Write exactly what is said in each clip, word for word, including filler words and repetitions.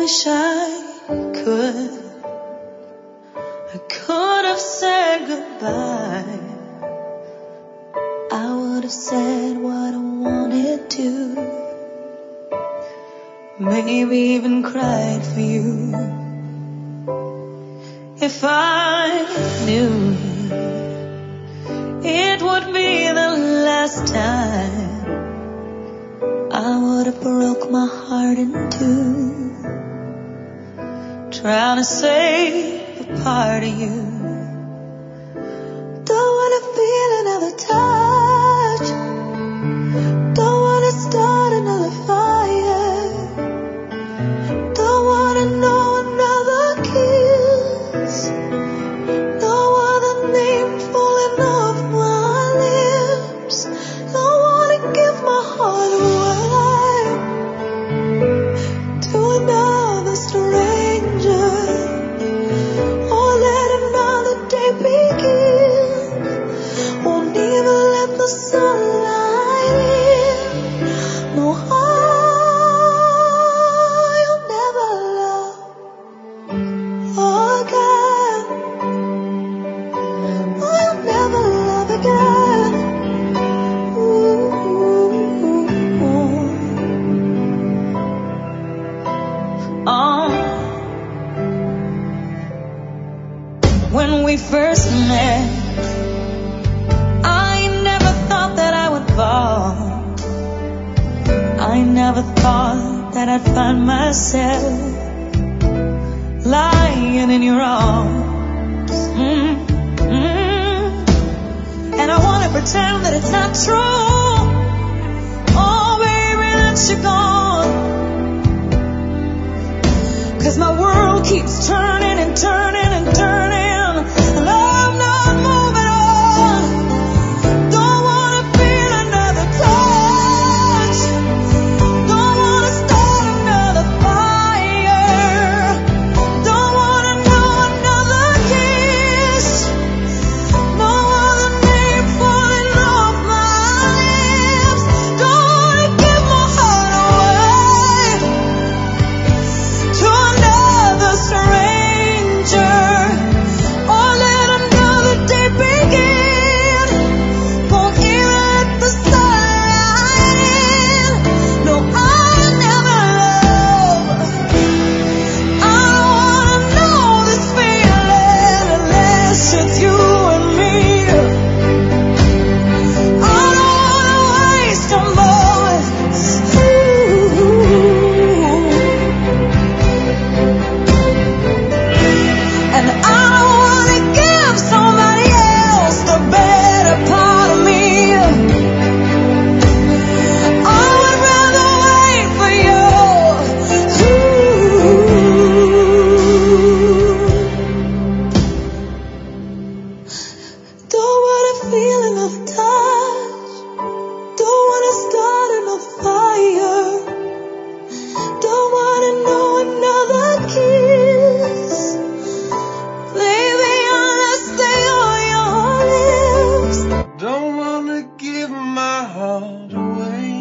wish I could. I could have said goodbye. I would have said what I wanted to. Maybe even cried for you. If I knew it would be the last time, I would have broke my heart in two, trying to save a part of you. Don't wanna feel another touch, don't wanna start another fire, don't wanna know another kiss, don't want the name falling off my lips, don't wanna give my heart away to another stranger, or let another day begin. Won't even let the sunlight in. No, I'll never love again. I'll never love again. Ooh. Oh. When we first met, I never thought that I would fall. I never thought that I'd find myself lying in your arms. Mm-hmm. And I wanna pretend that it's not true. Oh, baby, that you're gone. 'Cause my world keeps turning and turning and turning. And I'm not moving on. Don't wanna feel another touch. Don't wanna start another fire. Don't wanna know another kiss. No other name falling off my lips. Don't wanna give my heart away to another stranger, or let another day begin. Won't even let the sunlight in. No, I'll never love. I don't wanna know this feeling unless it's you and me. I don't wanna waste a moment. And I don't wanna give somebody else the better part of me. I would rather wait for you. Don't wanna feel another touch, don't wanna start another fire, don't wanna know another kiss. Baby, unless they are your lips. Don't wanna give my heart away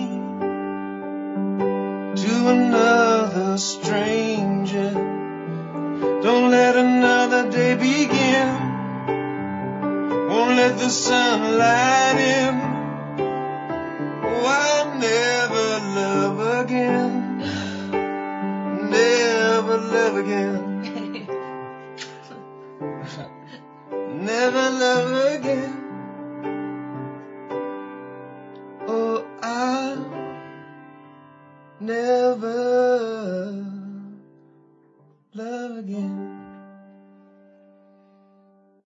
to another stranger. Don't let another day begin. Won't let the sunlight in. Oh, I'll never love again. Never love again. Never love again. Oh, I'll never